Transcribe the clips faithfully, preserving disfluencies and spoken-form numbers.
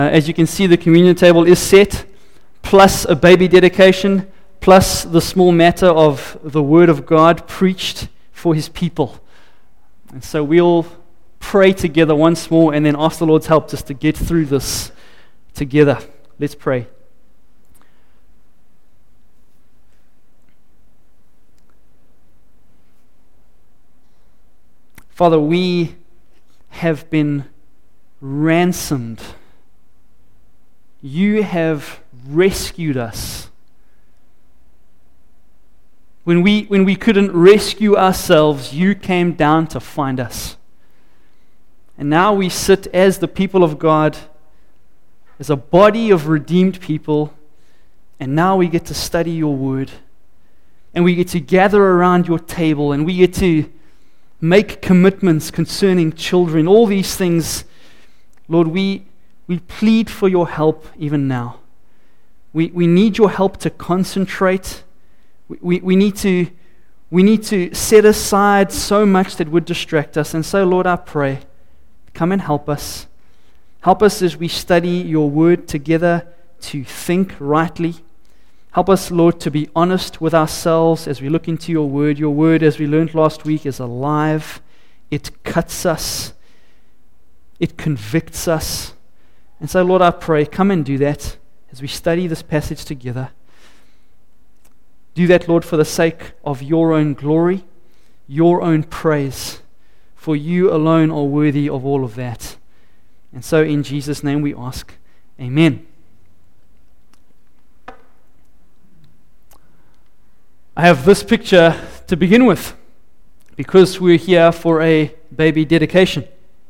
Uh, as you can see, the communion table is set, plus a baby dedication, plus the small matter of the Word of God preached for His people. And so we'll pray together once more and then ask the Lord's help just to get through this together. Let's pray. Father, we have been ransomed. You have rescued us. When we, when we couldn't rescue ourselves, you came down to find us. And now we sit as the people of God, as a body of redeemed people, and now we get to study your word. And we get to gather around your table, and we get to make commitments concerning children. All these things, Lord, we, we plead for your help even now. We, we need your help to concentrate. We, we, we, need to, we need to set aside so much that would distract us. And so, Lord, I pray, come and help us. Help us as we study your word together to think rightly. Help us, Lord, to be honest with ourselves as we look into your word. Your word, as we learned last week, is alive. It cuts us. It convicts us. And so, Lord, I pray, come and do that as we study this passage together. Do that, Lord, for the sake of your own glory, your own praise, for you alone are worthy of all of that. And so in Jesus' name we ask, amen. I have this picture to begin with, because we're here for a baby dedication.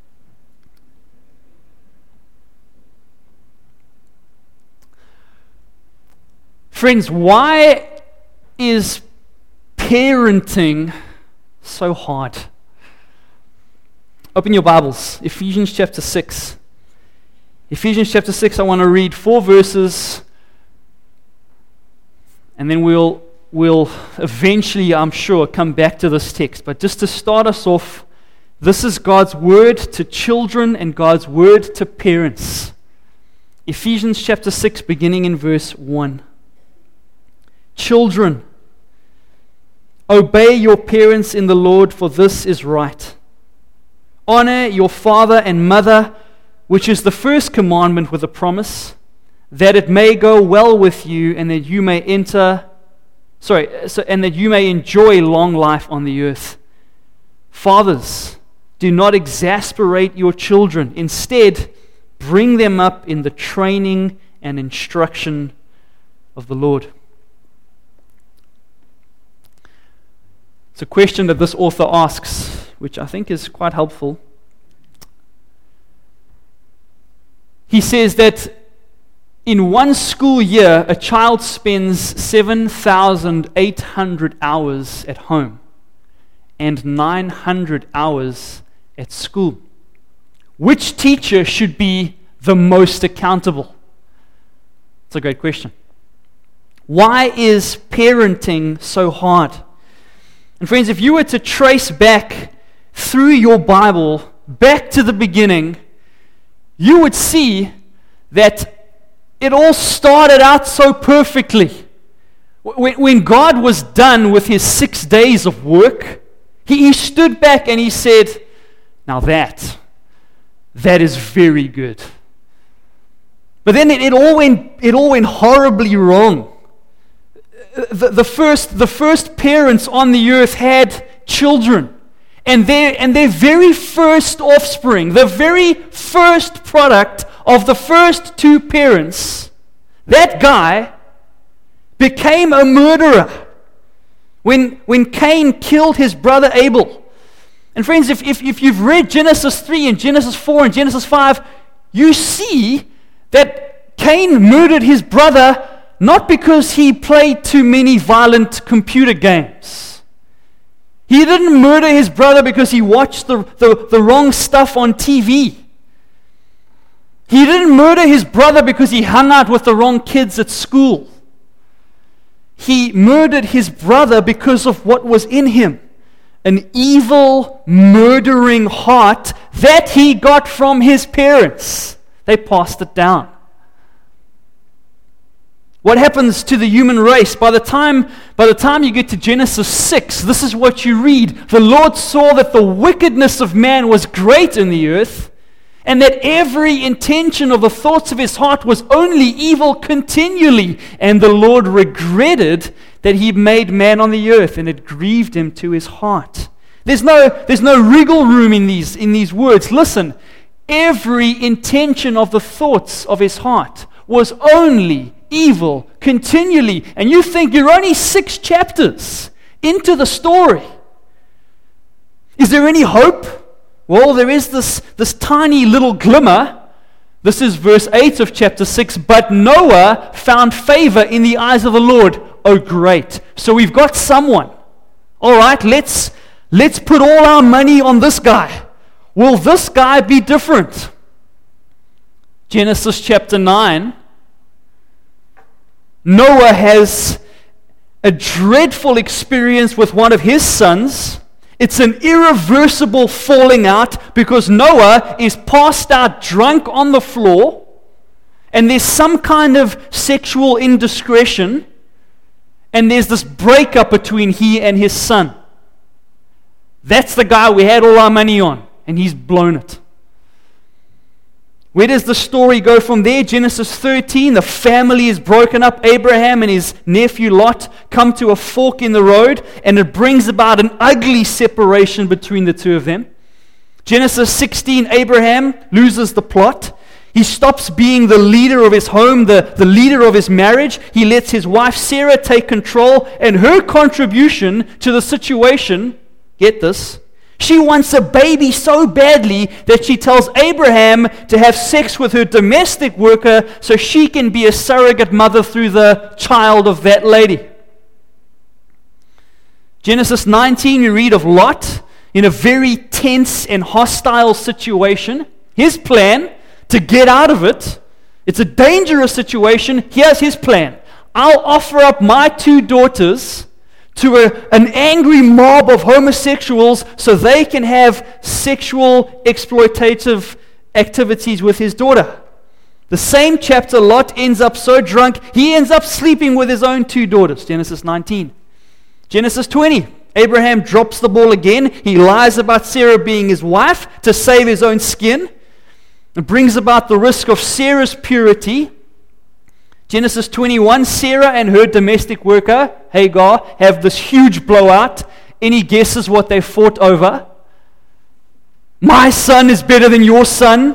Friends, why is parenting so hard? Open your Bibles, Ephesians chapter six. Ephesians chapter six, I want to read four verses, and then we'll, we'll eventually, I'm sure, come back to this text. But just to start us off, this is God's word to children and God's word to parents. Ephesians chapter six, beginning in verse one. Children, obey your parents in the Lord, for this is right. Honor your father and mother, which is the first commandment with a promise, that it may go well with you and that you may enter, sorry, so, and that you may enjoy long life on the earth. Fathers, do not exasperate your children. Instead, bring them up in the training and instruction of the Lord. It's a question that this author asks, which I think is quite helpful. He says that in one school year, a child spends seven thousand eight hundred hours at home and nine hundred hours at school. Which teacher should be the most accountable? It's a great question. Why is parenting so hard? And friends, if you were to trace back through your Bible, back to the beginning, you would see that it all started out so perfectly. When, when God was done with his six days of work, he, he stood back and he said, now that, that is very good. But then it, it, all, went, it all went horribly wrong. The, the first the first parents on the earth had children, and their and their very first offspring, the very first product of the first two parents, that guy became a murderer when when Cain killed his brother Abel. And friends, if, if, if you've read Genesis three and Genesis four and Genesis five, you see that Cain murdered his brother not because he played too many violent computer games. He didn't murder his brother because he watched the, the, the wrong stuff on T V. He didn't murder his brother because he hung out with the wrong kids at school. He murdered his brother because of what was in him. An evil, murdering heart that he got from his parents. They passed it down. What happens to the human race? By the time, by the time you get to Genesis six, this is what you read. The Lord saw that the wickedness of man was great in the earth, and that every intention of the thoughts of his heart was only evil continually. And the Lord regretted that he made man on the earth, and it grieved him to his heart. There's no, there's no wriggle room in these, in these words. Listen, every intention of the thoughts of his heart was only evil continually. And you think you're only six chapters into the story. Is there any hope? Well, there is this, this tiny little glimmer. This is verse eight of chapter six. But Noah found favor in the eyes of the Lord. Oh, great. So we've got someone. All right, let's, let's put all our money on this guy. Will this guy be different? Genesis chapter nine. Noah has a dreadful experience with one of his sons. It's an irreversible falling out because Noah is passed out drunk on the floor, and there's some kind of sexual indiscretion, and there's this breakup between he and his son. That's the guy we had all our money on, and he's blown it. Where does the story go from there? Genesis thirteen, the family is broken up. Abraham and his nephew Lot come to a fork in the road, and it brings about an ugly separation between the two of them. Genesis sixteen, Abraham loses the plot. He stops being the leader of his home, the, the leader of his marriage. He lets his wife Sarah take control, and her contribution to the situation, get this, she wants a baby so badly that she tells Abraham to have sex with her domestic worker so she can be a surrogate mother through the child of that lady. Genesis nineteen, you read of Lot in a very tense and hostile situation. His plan to get out of it, it's a dangerous situation. Here's his plan. I'll offer up my two daughters to a, an angry mob of homosexuals so they can have sexual exploitative activities with his daughter. The same chapter, Lot ends up so drunk, he ends up sleeping with his own two daughters. Genesis nineteen. Genesis twenty. Abraham drops the ball again. He lies about Sarah being his wife to save his own skin. It brings about the risk of Sarah's purity. Genesis twenty-one, Sarah and her domestic worker, Hagar, have this huge blowout. Any guesses what they fought over? My son is better than your son.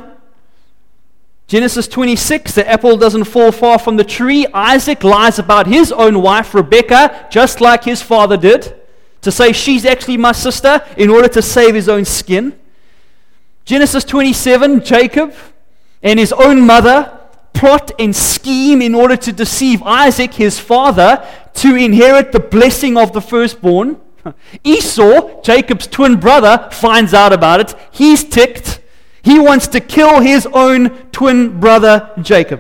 Genesis twenty-six, the apple doesn't fall far from the tree. Isaac lies about his own wife, Rebekah, just like his father did, to say she's actually my sister in order to save his own skin. Genesis twenty-seven, Jacob and his own mother plot and scheme in order to deceive Isaac, his father, to inherit the blessing of the firstborn. Esau, Jacob's twin brother, finds out about it. He's ticked. He wants to kill his own twin brother, Jacob.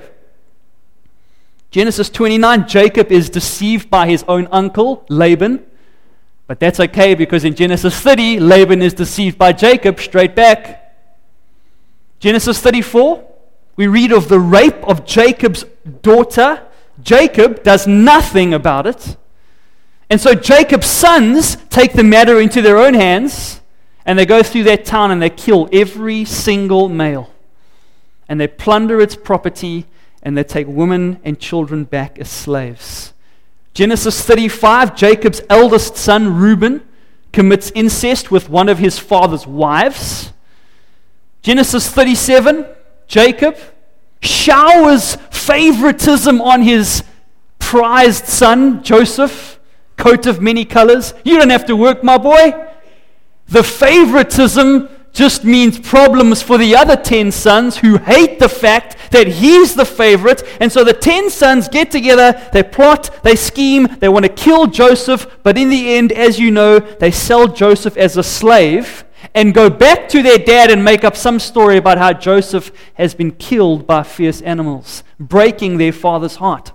Genesis twenty-nine, Jacob is deceived by his own uncle, Laban. But that's okay because in Genesis thirty, Laban is deceived by Jacob straight back. Genesis thirty-four, we read of the rape of Jacob's daughter. Jacob does nothing about it. And so Jacob's sons take the matter into their own hands, and they go through that town and they kill every single male. And they plunder its property, and they take women and children back as slaves. Genesis thirty-five, Jacob's eldest son, Reuben, commits incest with one of his father's wives. Genesis thirty-seven, Jacob showers favoritism on his prized son, Joseph, coat of many colors. You don't have to work, my boy. The favoritism just means problems for the other ten sons who hate the fact that he's the favorite. And so the ten sons get together, they plot, they scheme, they want to kill Joseph, but in the end, as you know, they sell Joseph as a slave and go back to their dad and make up some story about how Joseph has been killed by fierce animals, breaking their father's heart.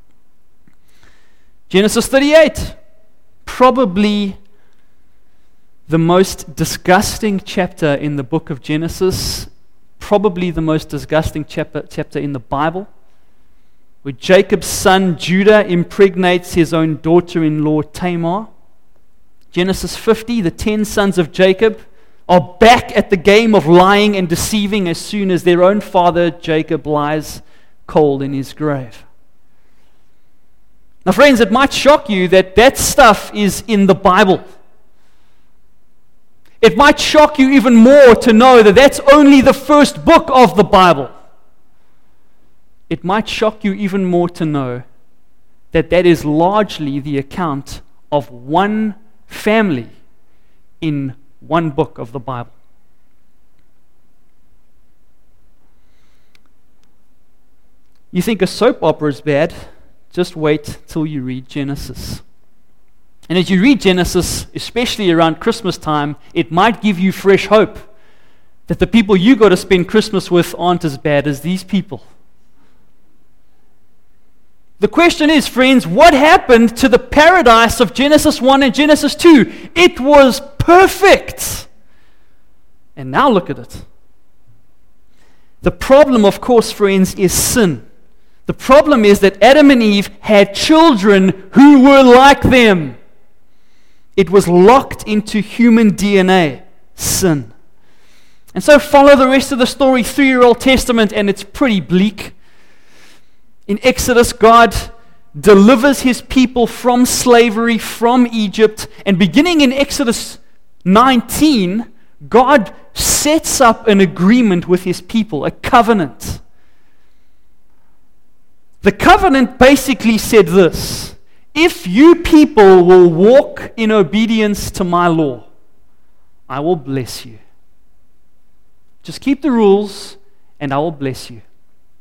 Genesis thirty-eight, probably the most disgusting chapter in the book of Genesis probably the most disgusting chapter, chapter in the Bible, where Jacob's son Judah impregnates his own daughter-in-law Tamar. Genesis fifty, the ten sons of Jacob are back at the game of lying and deceiving as soon as their own father Jacob lies cold in his grave. Now friends, it might shock you that that stuff is in the Bible. It might shock you even more to know that that's only the first book of the Bible. It might shock you even more to know that that is largely the account of one family in one book of the Bible. You think a soap opera is bad? Just wait till you read Genesis. And as you read Genesis, especially around Christmas time, it might give you fresh hope that the people you got to spend Christmas with aren't as bad as these people. The question is, friends, what happened to the paradise of Genesis one and Genesis two? It was perfect. And now look at it. The problem, of course, friends, is sin. The problem is that Adam and Eve had children who were like them. It was locked into human D N A, sin. And so follow the rest of the story through your Old Testament, and it's pretty bleak. In Exodus, God delivers his people from slavery, from Egypt, and beginning in Exodus nineteen, God sets up an agreement with his people, a covenant. The covenant basically said this: if you people will walk in obedience to my law, I will bless you. Just keep the rules, and I will bless you.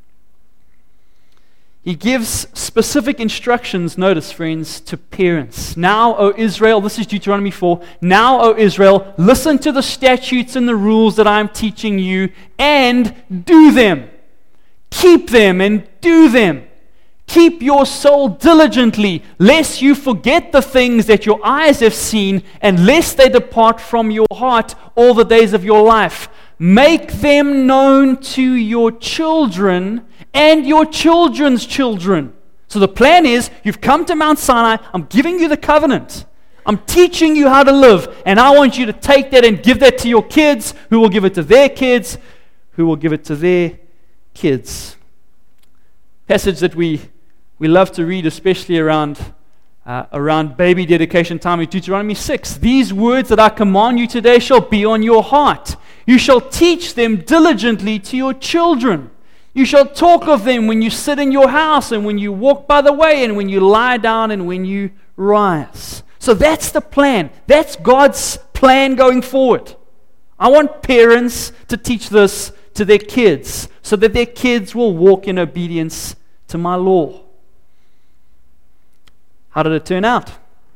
He gives specific instructions, notice, friends, to parents. Now, O Israel, this is Deuteronomy four. Now, O Israel, listen to the statutes and the rules that I am teaching you, and do them. Keep them and do them. Keep your soul diligently, lest you forget the things that your eyes have seen, and lest they depart from your heart all the days of your life. Make them known to your children and your children's children. So the plan is, you've come to Mount Sinai, I'm giving you the covenant. I'm teaching you how to live, and I want you to take that and give that to your kids, who will give it to their kids, who will give it to their kids. Passage that we we love to read, especially around uh, around baby dedication time, in Deuteronomy six. These words that I command you today shall be on your heart. You shall teach them diligently to your children. You shall talk of them when you sit in your house, and when you walk by the way, and when you lie down, and when you rise. So that's the plan. That's God's plan going forward. I want parents to teach this to their kids, so that their kids will walk in obedience to my law. How did it turn out?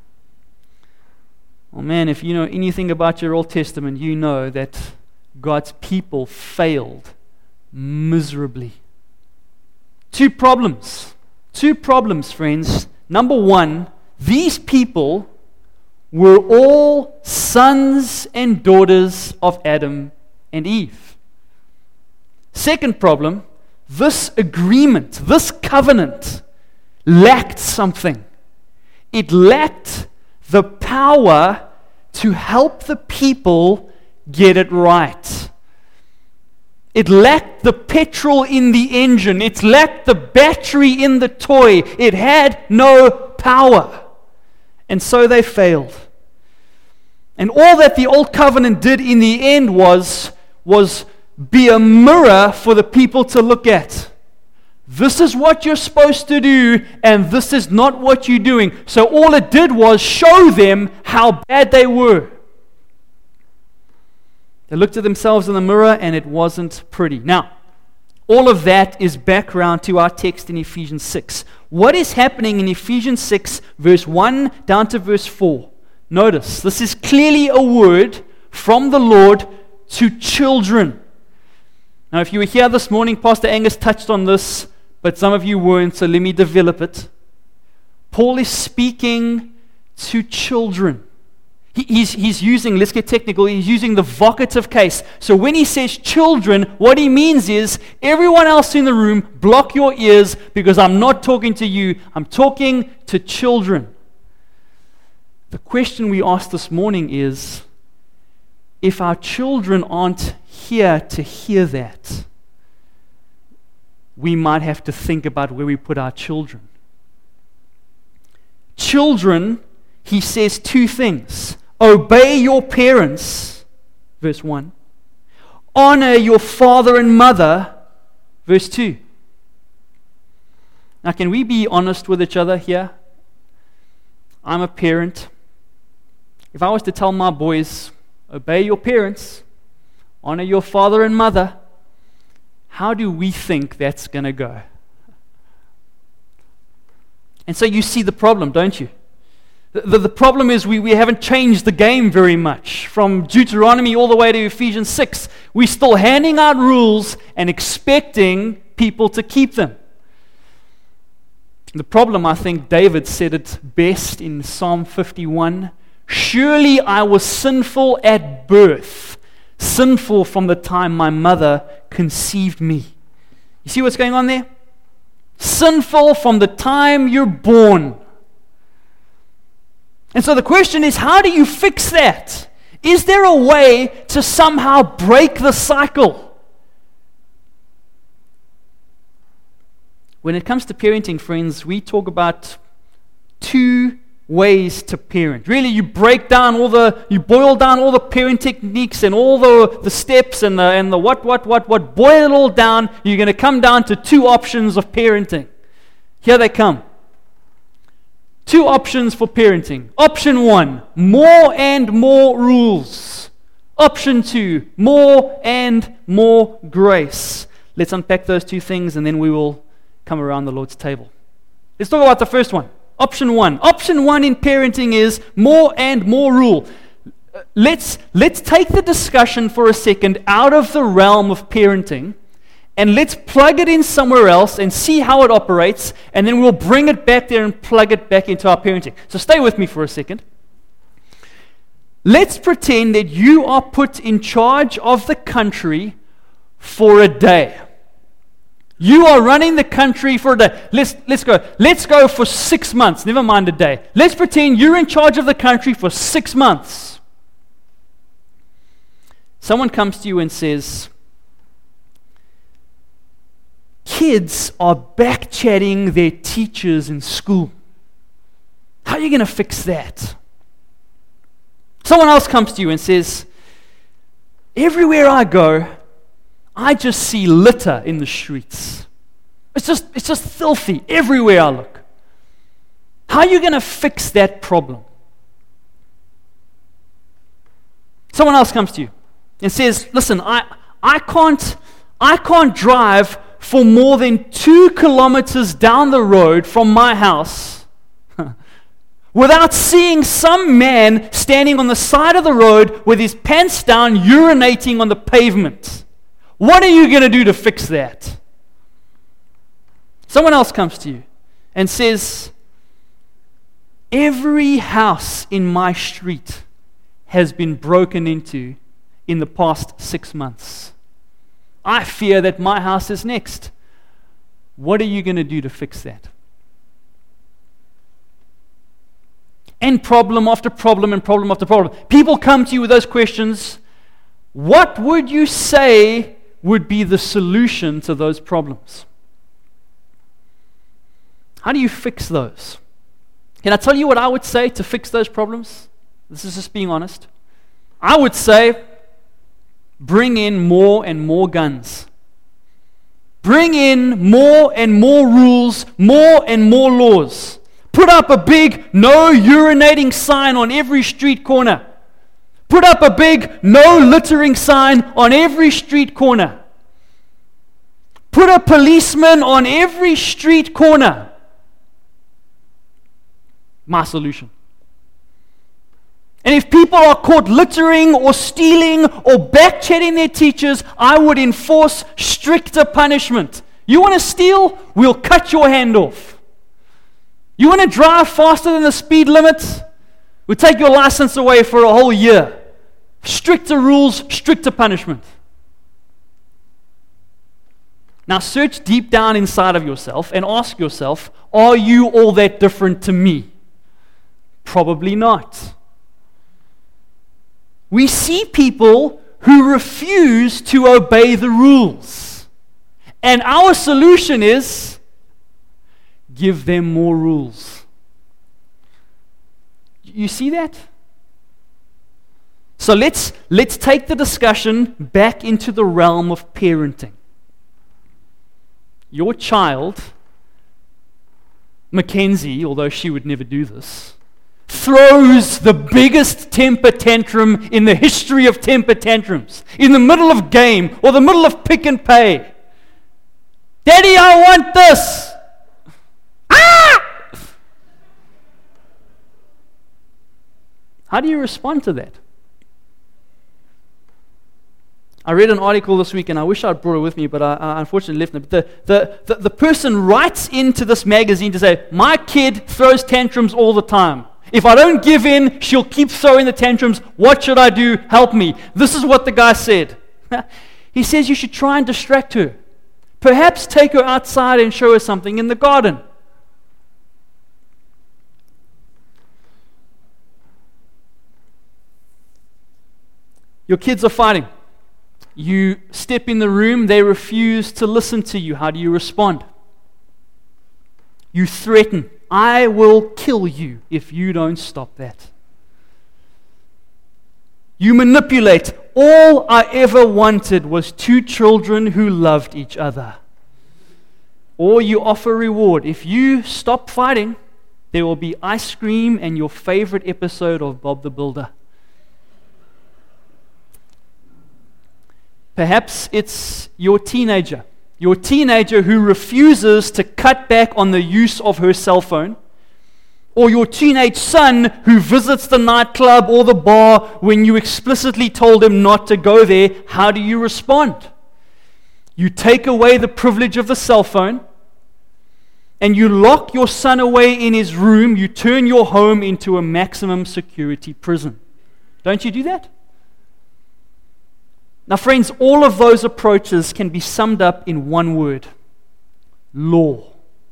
Well, man, if you know anything about your Old Testament, you know that God's people failed miserably. Two problems. Two problems, friends. Number one, these people were all sons and daughters of Adam and Eve. Second problem, this agreement, this covenant, lacked something. It lacked the power to help the people get it right. It lacked the petrol in the engine. It lacked the battery in the toy. It had no power. And so they failed. And all that the Old Covenant did in the end was, was be a mirror for the people to look at. This is what you're supposed to do, and this is not what you're doing. So all it did was show them how bad they were. They looked at themselves in the mirror, and it wasn't pretty. Now, all of that is background to our text in Ephesians six. What is happening in Ephesians six, verse one down to verse four? Notice, this is clearly a word from the Lord to children. Now, if you were here this morning, Pastor Angus touched on this, but some of you weren't, so let me develop it. Paul is speaking to children. He, he's, he's using, let's get technical, he's using the vocative case. So when he says children, what he means is, everyone else in the room, block your ears because I'm not talking to you. I'm talking to children. The question we asked this morning is, if our children aren't here to hear that, we might have to think about where we put our children. Children, he says two things. Obey your parents, verse one. Honor your father and mother, verse two. Now, can we be honest with each other here? I'm a parent. If I was to tell my boys, obey your parents, honor your father and mother, how do we think that's going to go? And so you see the problem, don't you? The, the, the problem is we, we haven't changed the game very much. From Deuteronomy all the way to Ephesians six, we're still handing out rules and expecting people to keep them. The problem, I think David said it best in Psalm fifty-one. Surely I was sinful at birth, sinful from the time my mother conceived me. You see what's going on there? Sinful from the time you're born. And so the question is, how do you fix that? Is there a way to somehow break the cycle? When it comes to parenting, friends, we talk about two ways to parent. Really, you break down all the, you boil down all the parent techniques and all the, the steps and the, and the what, what, what, what, boil it all down, you're going to come down to two options of parenting. Here they come. Two options for parenting. Option one, more and more rules. Option two, more and more grace. Let's unpack those two things and then we will come around the Lord's table. Let's talk about the first one. Option one. Option one in parenting is more and more rule. Let's, let's take the discussion for a second out of the realm of parenting and let's plug it in somewhere else and see how it operates, and then we'll bring it back there and plug it back into our parenting. So stay with me for a second. Let's pretend that you are put in charge of the country for a day. You are running the country for a day. Let's, let's go. Let's go for six months. Never mind a day. Let's pretend you're in charge of the country for six months. Someone comes to you and says, kids are back-chatting their teachers in school. How are you going to fix that? Someone else comes to you and says, everywhere I go, I just see litter in the streets. It's just, it's just filthy everywhere I look. How are you going to fix that problem? Someone else comes to you and says, listen, I, I can't, I can't drive for more than two kilometers down the road from my house without seeing some man standing on the side of the road with his pants down, urinating on the pavement. What are you going to do to fix that? Someone else comes to you and says, every house in my street has been broken into in the past six months. I fear that my house is next. What are you going to do to fix that? And problem after problem and problem after problem. People come to you with those questions. What would you say would be the solution to those problems? How do you fix those? Can I tell you what I would say to fix those problems? This is just being honest. I would say, bring in more and more guns. Bring in more and more rules, more and more laws. Put up a big no urinating sign on every street corner. Put up a big no littering sign on every street corner. Put a policeman on every street corner. My solution. And if people are caught littering or stealing or back-chatting their teachers, I would enforce stricter punishment. You want to steal? We'll cut your hand off. You want to drive faster than the speed limit? We'll take your license away for a whole year. Stricter rules, stricter punishment. Now search deep down inside of yourself and ask yourself, are you all that different to me? Probably not. We see people who refuse to obey the rules. And our solution is, give them more rules. You see that? So let's, let's take the discussion back into the realm of parenting. Your child, Mackenzie, although she would never do this, throws the biggest temper tantrum in the history of temper tantrums, in the middle of game or the middle of Pick and Pay. Daddy, I want this. Ah! How do you respond to that? I read an article this week, and I wish I'd brought it with me, but I, I unfortunately left it. But the, the, the, the person writes into this magazine to say, my kid throws tantrums all the time. If I don't give in, she'll keep throwing the tantrums. What should I do? Help me. This is what the guy said. He says you should try and distract her. Perhaps take her outside and show her something in the garden. Your kids are fighting. You step in the room, they refuse to listen to you. How do you respond? You threaten, I will kill you if you don't stop that. You manipulate. All I ever wanted was two children who loved each other. Or you offer reward. If you stop fighting, there will be ice cream and your favorite episode of Bob the Builder. Perhaps it's your teenager. Your teenager who refuses to cut back on the use of her cell phone. Or your teenage son who visits the nightclub or the bar when you explicitly told him not to go there. How do you respond? You take away the privilege of the cell phone and you lock your son away in his room. You turn your home into a maximum security prison. Don't you do that? Now, friends, all of those approaches can be summed up in one word: law.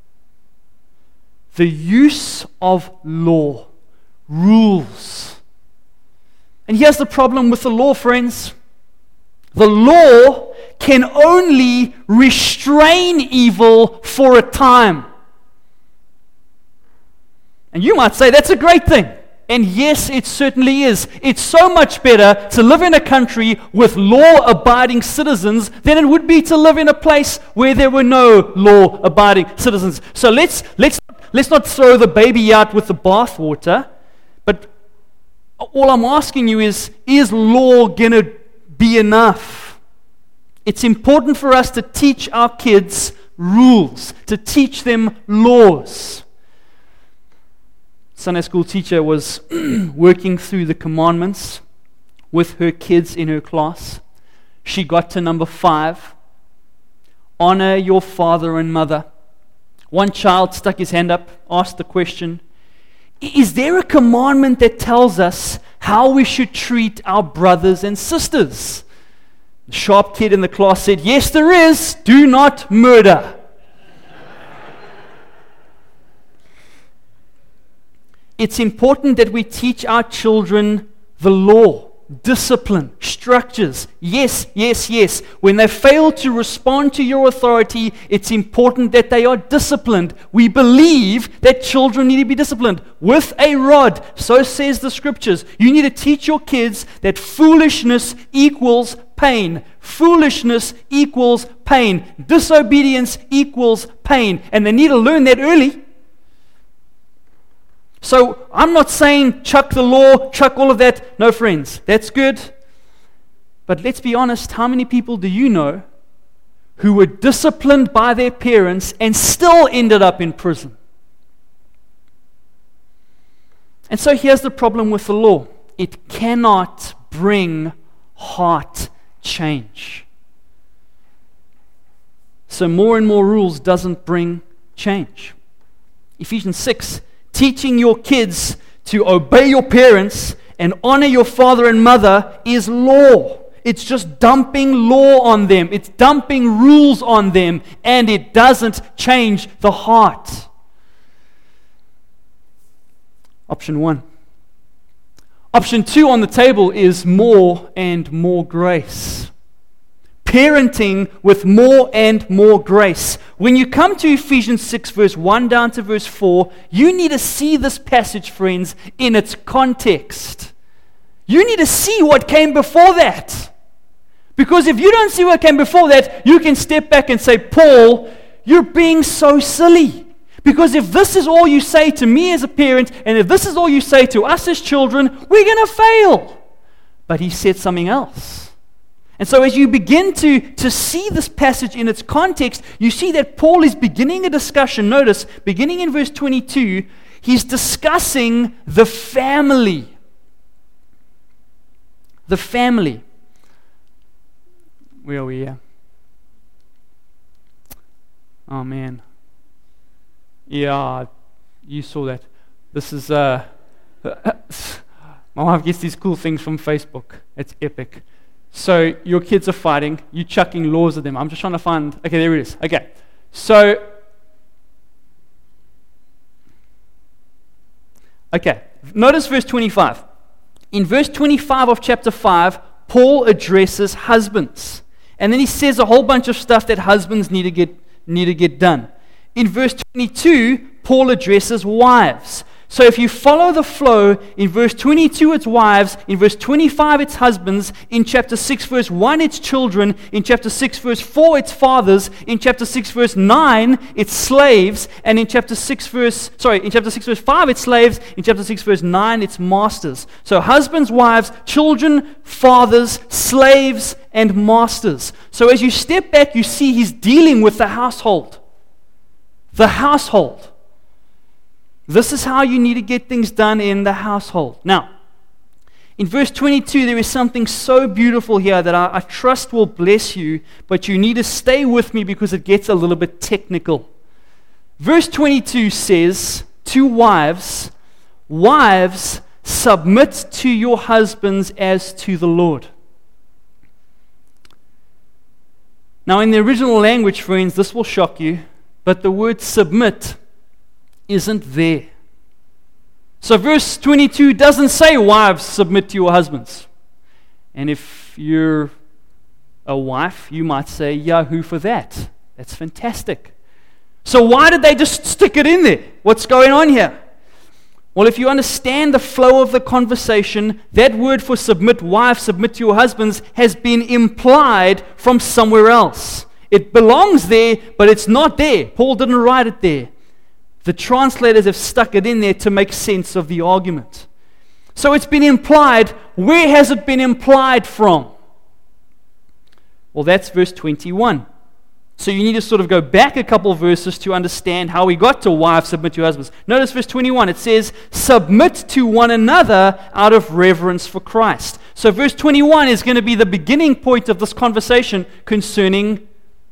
The use of law, rules. And here's the problem with the law, friends. The law can only restrain evil for a time. And you might say that's a great thing. And yes, it certainly is. It's so much better to live in a country with law-abiding citizens than it would be to live in a place where there were no law-abiding citizens. So let's let's let's not throw the baby out with the bathwater. But all I'm asking you is, is law going to be enough? It's important for us to teach our kids rules, to teach them laws. Sunday school teacher was working through the commandments with her kids in her class. She got to number five. Honor your father and mother. One child stuck his hand up, asked the question, is there a commandment that tells us how we should treat our brothers and sisters? The sharp kid in the class said, yes, there is. Do not murder. It's important that we teach our children the law, discipline, structures. Yes, yes, yes. When they fail to respond to your authority, it's important that they are disciplined. We believe that children need to be disciplined with a rod. So says the scriptures. You need to teach your kids that foolishness equals pain. Foolishness equals pain. Disobedience equals pain. And they need to learn that early. So I'm not saying chuck the law, chuck all of that. No, friends, that's good. But let's be honest, how many people do you know who were disciplined by their parents and still ended up in prison? And so here's the problem with the law. It cannot bring heart change. So more and more rules doesn't bring change. Ephesians six, teaching your kids to obey your parents and honor your father and mother is law. It's just dumping law on them. It's dumping rules on them, and it doesn't change the heart. Option one. Option two on the table is more and more grace. Parenting with more and more grace. When you come to Ephesians six, verse one down to verse four, you need to see this passage, friends, in its context. You need to see what came before that. Because if you don't see what came before that, you can step back and say, Paul, you're being so silly. Because if this is all you say to me as a parent, and if this is all you say to us as children, we're going to fail. But he said something else. And so as you begin to, to see this passage in its context, you see that Paul is beginning a discussion. Notice, beginning in verse twenty-two, he's discussing the family. The family. Where are we here? Oh man. Yeah, you saw that. This is, uh, my wife gets these cool things from Facebook. It's epic. So your kids are fighting, you chucking laws at them. I'm just trying to find, okay, there it is. Okay, so, okay, notice verse twenty-five. In verse twenty-five of chapter five, Paul addresses husbands. And then he says a whole bunch of stuff that husbands need to get need to get done. In verse twenty-two, Paul addresses wives. So if you follow the flow, in verse twenty-two it's wives, in verse twenty-five it's husbands, in chapter six verse one it's children, in chapter six verse four it's fathers, in chapter six verse nine it's slaves, and in chapter six verse, sorry, in chapter six verse five it's slaves, in chapter six verse nine it's masters. So husbands, wives, children, fathers, slaves, and masters. So as you step back, you see he's dealing with the household. The household. This is how you need to get things done in the household. Now, in verse twenty-two, there is something so beautiful here that I, I trust will bless you, but you need to stay with me because it gets a little bit technical. Verse twenty-two says, to wives, wives, submit to your husbands as to the Lord. Now, in the original language, friends, this will shock you, but the word submit isn't there. So verse twenty-two doesn't say wives submit to your husbands. And if you're a wife, you might say yahoo for that. That's fantastic. So why did they just stick it in there? What's going on here? Well, if you understand the flow of the conversation, that word for submit, wives, submit to your husbands, has been implied from somewhere else. It belongs there, but it's not there. Paul didn't write it there. The translators have stuck it in there to make sense of the argument. So it's been implied. Where has it been implied from? Well, that's verse twenty-one. So you need to sort of go back a couple verses to understand how we got to wives submit to your husbands. Notice verse twenty-one. It says, submit to one another out of reverence for Christ. So verse twenty-one is going to be the beginning point of this conversation concerning...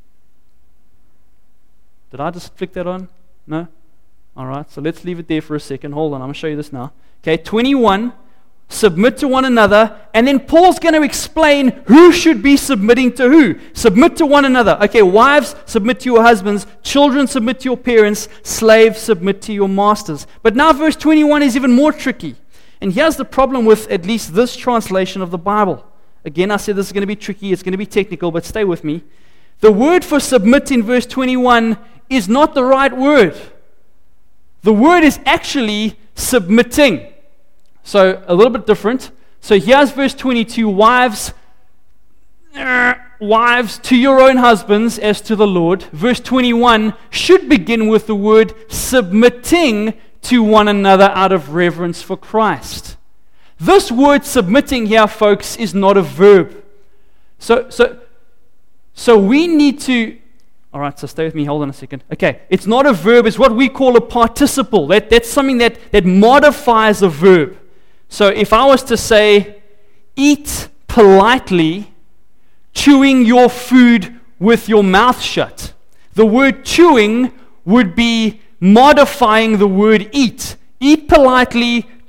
Did I just flick that on? No? All right, so let's leave it there for a second. Hold on, I'm going to show you this now. Okay, twenty-one, submit to one another, and then Paul's going to explain who should be submitting to who. Submit to one another. Okay, wives, submit to your husbands. Children, submit to your parents. Slaves, submit to your masters. But now verse twenty-one is even more tricky. And here's the problem with at least this translation of the Bible. Again, I said this is going to be tricky. It's going to be technical, but stay with me. The word for submit in verse twenty-one is not the right word. The word is actually submitting. So a little bit different. So here's verse twenty-two, wives, uh, wives to your own husbands as to the Lord. Verse twenty-one should begin with the word submitting to one another out of reverence for Christ. This word submitting here, folks, is not a verb. So, so, so we need to... All right, so stay with me. Hold on a second. Okay, it's not a verb. It's what we call a participle. That, that's something that, that modifies a verb. So if I was to say, eat politely, chewing your food with your mouth shut, the word chewing would be modifying the word eat. Eat politely,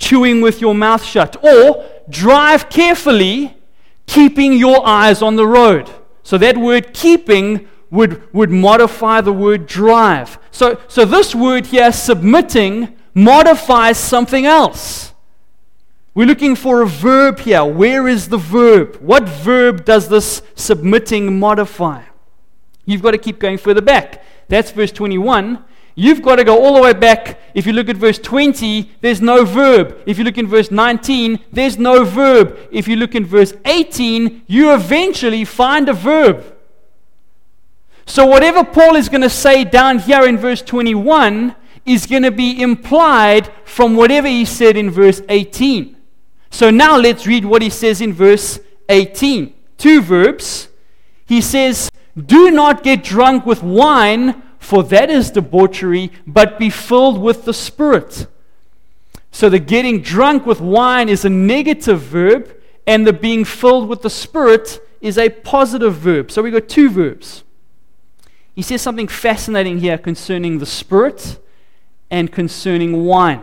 chewing with your mouth shut. Or drive carefully, keeping your eyes on the road. So that word keeping would, would modify the word drive. So, so this word here, submitting, modifies something else. We're looking for a verb here. Where is the verb? What verb does this submitting modify? You've got to keep going further back. That's verse twenty-one. You've got to go all the way back. If you look at verse twenty, there's no verb. If you look in verse nineteen, there's no verb. If you look in verse eighteen, you eventually find a verb. So whatever Paul is going to say down here in verse twenty-one is going to be implied from whatever he said in verse eighteen. So now let's read what he says in verse eighteen. Two verbs. He says, "Do not get drunk with wine, for that is debauchery, but be filled with the Spirit." So the getting drunk with wine is a negative verb, and the being filled with the Spirit is a positive verb. So we've got two verbs. He says something fascinating here concerning the Spirit and concerning wine.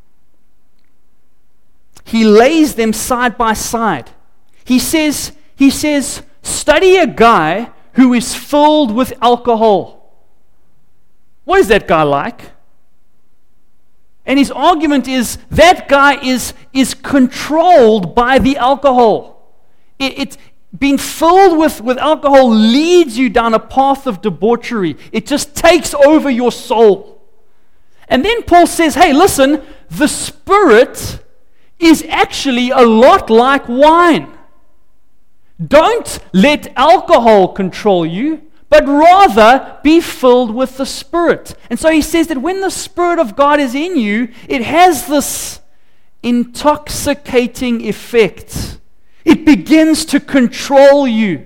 He lays them side by side. He says, he says, study a guy who is filled with alcohol. What is that guy like? And his argument is that guy is, is controlled by the alcohol. It, it, being filled with, with alcohol leads you down a path of debauchery. It just takes over your soul. And then Paul says, hey, listen, the Spirit is actually a lot like wine. Don't let alcohol control you, but rather be filled with the Spirit. And so he says that when the Spirit of God is in you, it has this intoxicating effect. It begins to control you.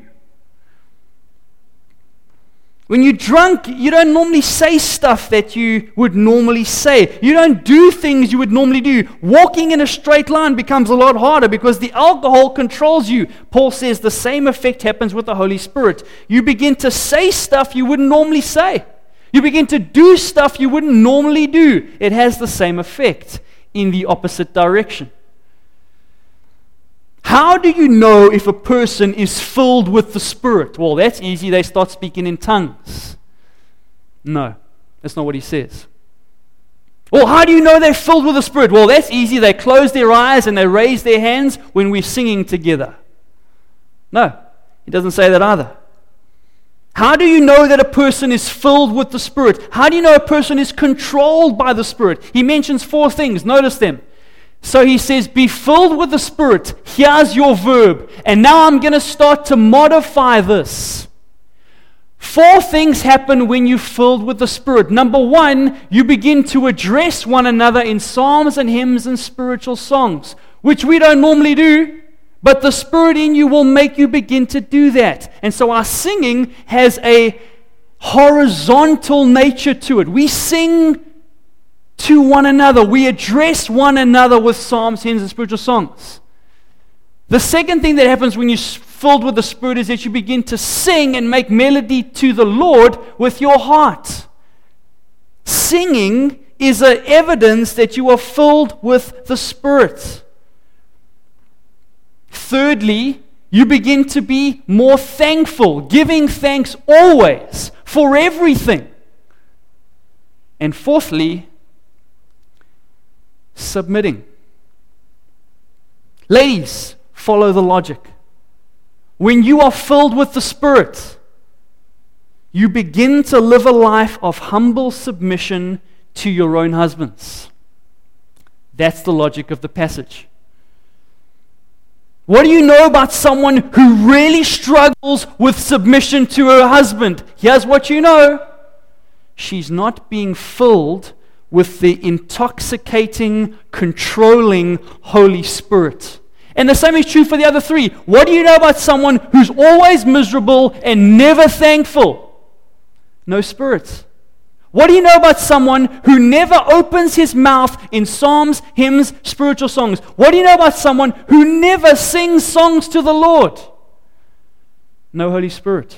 When you're drunk, you don't normally say stuff that you would normally say. You don't do things you would normally do. Walking in a straight line becomes a lot harder because the alcohol controls you. Paul says the same effect happens with the Holy Spirit. You begin to say stuff you wouldn't normally say. You begin to do stuff you wouldn't normally do. It has the same effect in the opposite direction. How do you know if a person is filled with the Spirit? Well, that's easy. They start speaking in tongues. No, that's not what he says. Well, how do you know they're filled with the Spirit? Well, that's easy. They close their eyes and they raise their hands when we're singing together. No, he doesn't say that either. How do you know that a person is filled with the Spirit? How do you know a person is controlled by the Spirit? He mentions four things. Notice them. So he says, be filled with the Spirit. Here's your verb. And now I'm going to start to modify this. Four things happen when you're filled with the Spirit. Number one, you begin to address one another in psalms and hymns and spiritual songs, which we don't normally do, but the Spirit in you will make you begin to do that. And so our singing has a horizontal nature to it. We sing to one another. We address one another with psalms, hymns, and spiritual songs. The second thing that happens when you're filled with the Spirit is that you begin to sing and make melody to the Lord with your heart. Singing is an evidence that you are filled with the Spirit. Thirdly, you begin to be more thankful, giving thanks always for everything. And fourthly, submitting. Ladies, follow the logic. When you are filled with the Spirit, you begin to live a life of humble submission to your own husbands. That's the logic of the passage. What do you know about someone who really struggles with submission to her husband? Here's what you know. She's not being filled with the intoxicating, controlling Holy Spirit. And the same is true for the other three. What do you know about someone who's always miserable and never thankful? No Spirit. What do you know about someone who never opens his mouth in psalms, hymns, spiritual songs? What do you know about someone who never sings songs to the Lord? No Holy Spirit.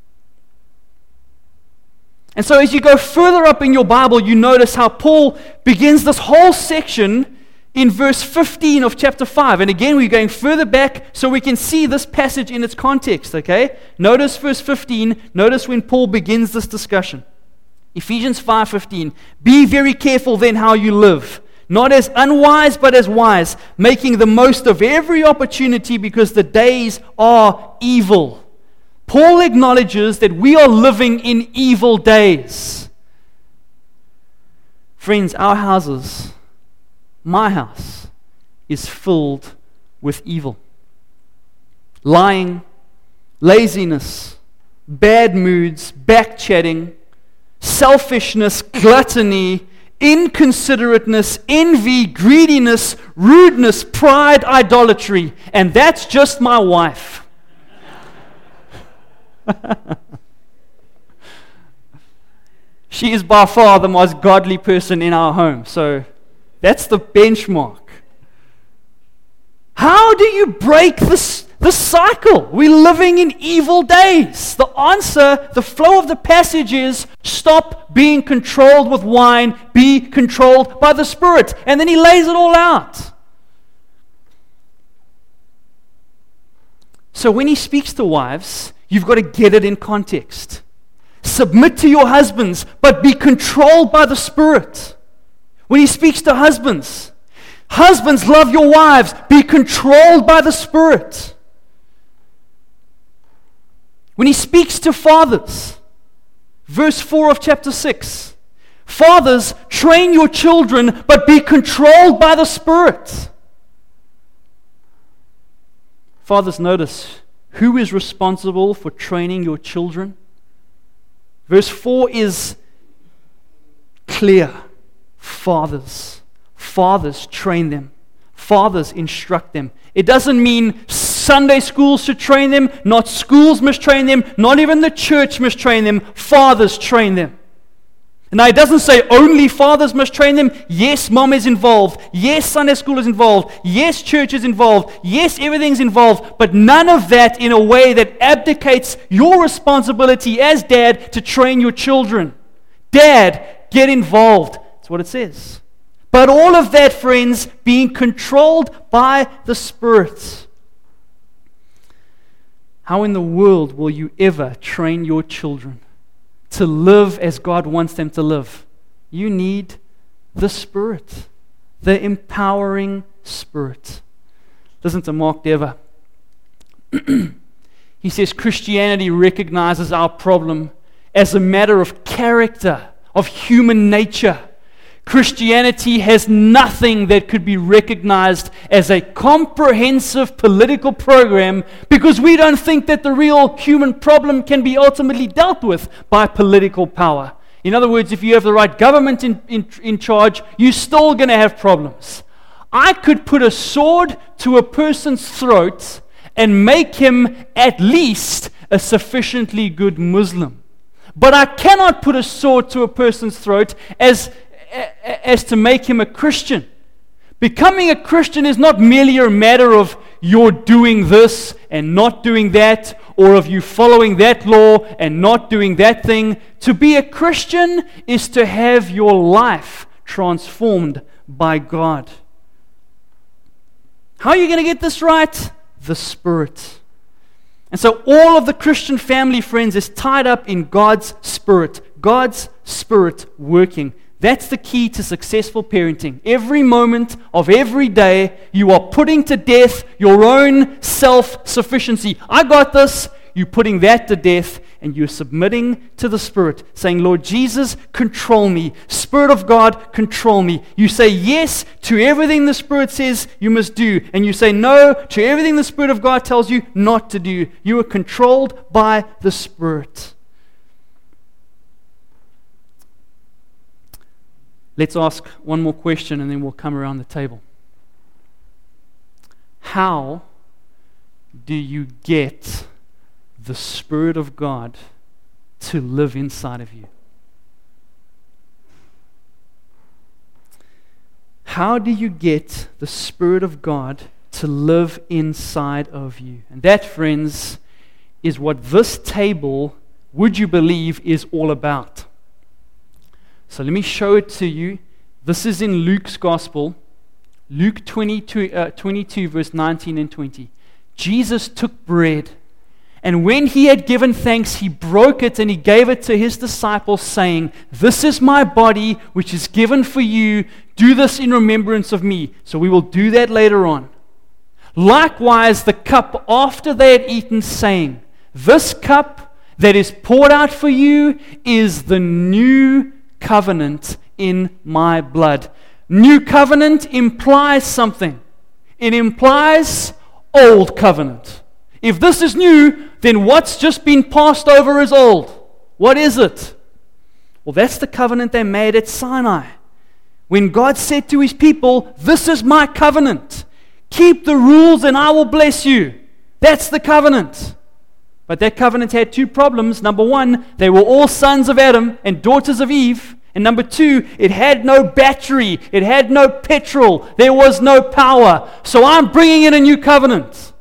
And so as you go further up in your Bible, you notice how Paul begins this whole section in verse fifteen of chapter five. And again, we're going further back so we can see this passage in its context, okay? Notice verse fifteen. Notice when Paul begins this discussion. Ephesians five fifteen. Be very careful then how you live, not as unwise but as wise, making the most of every opportunity because the days are evil. Paul acknowledges that we are living in evil days. Friends, our houses, my house, is filled with evil. Lying, laziness, bad moods, backchatting, selfishness, gluttony, inconsiderateness, envy, greediness, rudeness, pride, idolatry. And that's just my wife. She is by far the most godly person in our home. So that's the benchmark. How do you break this, this cycle? We're living in evil days. The answer, the flow of the passage is stop being controlled with wine, be controlled by the Spirit. And then he lays it all out. So when he speaks to wives, you've got to get it in context. Submit to your husbands, but be controlled by the Spirit. When he speaks to husbands, husbands, love your wives, be controlled by the Spirit. When he speaks to fathers, verse four of chapter six, fathers, train your children, but be controlled by the Spirit. Fathers, notice, who is responsible for training your children? Verse four is clear. Fathers. Fathers train them. Fathers instruct them. It doesn't mean Sunday schools should train them, not schools must train them, not even the church must train them. Fathers train them. Now, it doesn't say only fathers must train them. Yes, mom is involved. Yes, Sunday school is involved. Yes, church is involved. Yes, everything's involved. But none of that in a way that abdicates your responsibility as dad to train your children. Dad, get involved. That's what it says. But all of that, friends, being controlled by the Spirit. How in the world will you ever train your children to live as God wants them to live? You need the Spirit, the empowering Spirit. Listen to Mark Dever. He says Christianity recognizes our problem as a matter of character, of human nature. Christianity has nothing that could be recognized as a comprehensive political program because we don't think that the real human problem can be ultimately dealt with by political power. In other words, if you have the right government in, in, in charge, you're still going to have problems. I could put a sword to a person's throat and make him at least a sufficiently good Muslim. But I cannot put a sword to a person's throat as as to make him a Christian. Becoming a Christian is not merely a matter of you're doing this and not doing that, or of you following that law and not doing that thing. To be a Christian is to have your life transformed by God. How are you going to get this right? The Spirit. And so all of the Christian family, friends, is tied up in God's Spirit. God's Spirit working. That's the key to successful parenting. Every moment of every day, you are putting to death your own self-sufficiency. I got this. You're putting that to death, and you're submitting to the Spirit, saying, Lord Jesus, control me. Spirit of God, control me. You say yes to everything the Spirit says you must do, and you say no to everything the Spirit of God tells you not to do. You are controlled by the Spirit. Let's ask one more question and then we'll come around the table. How do you get the Spirit of God to live inside of you? How do you get the Spirit of God to live inside of you? And that, friends, is what this table, would you believe, is all about. So let me show it to you. This is in Luke's Gospel, Luke twenty-two, uh, twenty-two, verse nineteen and twenty. Jesus took bread, and when he had given thanks, he broke it and he gave it to his disciples, saying, "This is my body, which is given for you. Do this in remembrance of me." So we will do that later on. Likewise, the cup after they had eaten, saying, "This cup that is poured out for you is the new covenant in my blood." New covenant implies something. It implies old covenant. If this is new, then what's just been passed over is old. What is it? Well, that's the covenant they made at Sinai. When God said to his people, "This is my covenant. Keep the rules and I will bless you." That's the covenant. But that covenant had two problems. Number one, they were all sons of Adam and daughters of Eve. And number two, it had no battery. It had no petrol. There was no power. So I'm bringing in a new covenant.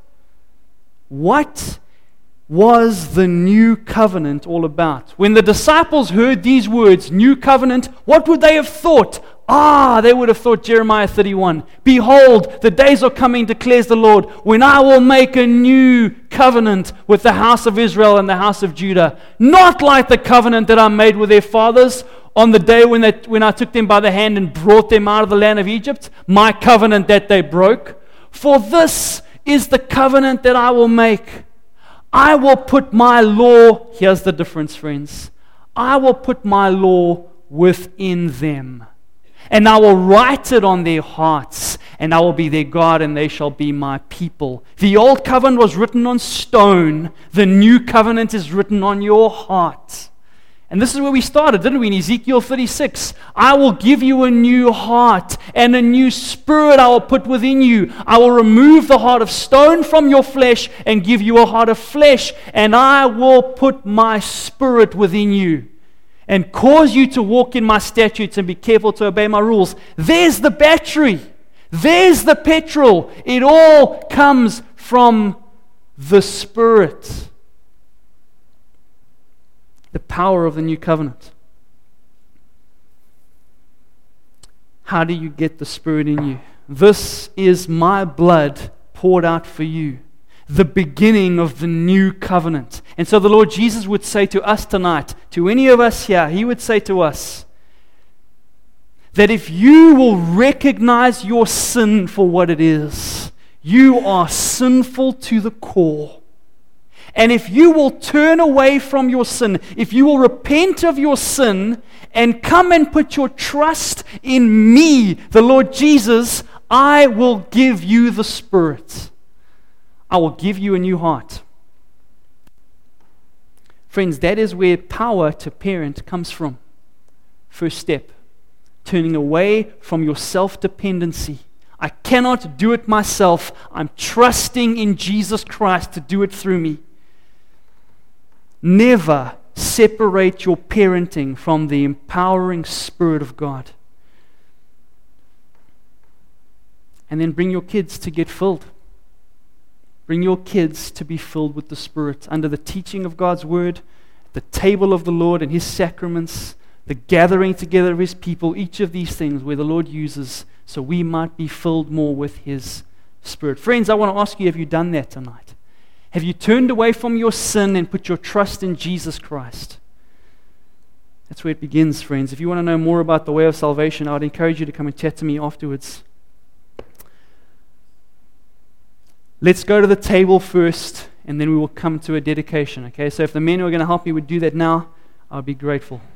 What was the new covenant all about? When the disciples heard these words, new covenant, what would they have thought? Ah, they would have thought Jeremiah thirty-one. "Behold, the days are coming, declares the Lord, when I will make a new covenant with the house of Israel and the house of Judah. Not like the covenant that I made with their fathers on the day when, they, when I took them by the hand and brought them out of the land of Egypt, my covenant that they broke. For this is the covenant that I will make. I will put my law," here's the difference, friends, "I will put my law within them, and I will write it on their hearts, and I will be their God, and they shall be my people." The old covenant was written on stone. The new covenant is written on your heart. And this is where we started, didn't we? In Ezekiel thirty-six, "I will give you a new heart, and a new spirit I will put within you. I will remove the heart of stone from your flesh and give you a heart of flesh, and I will put my spirit within you and cause you to walk in my statutes and be careful to obey my rules." There's the battery. There's the petrol. It all comes from the Spirit. The power of the new covenant. How do you get the Spirit in you? "This is my blood poured out for you." The beginning of the new covenant. And so the Lord Jesus would say to us tonight, to any of us here, He would say to us that if you will recognize your sin for what it is, you are sinful to the core. And if you will turn away from your sin, if you will repent of your sin and come and put your trust in me, the Lord Jesus, I will give you the Spirit. I will give you a new heart. Friends, that is where power to parent comes from. First step, turning away from your self-dependency. I cannot do it myself. I'm trusting in Jesus Christ to do it through me. Never separate your parenting from the empowering Spirit of God. And then bring your kids to get filled. Bring your kids to be filled with the Spirit under the teaching of God's Word, the table of the Lord and His sacraments, the gathering together of His people, each of these things where the Lord uses so we might be filled more with His Spirit. Friends, I want to ask you, have you done that tonight? Have you turned away from your sin and put your trust in Jesus Christ? That's where it begins, friends. If you want to know more about the way of salvation, I would encourage you to come and chat to me afterwards. Let's go to the table first, and then we will come to a dedication. Okay, so if the men who are going to help me would do that now, I would be grateful.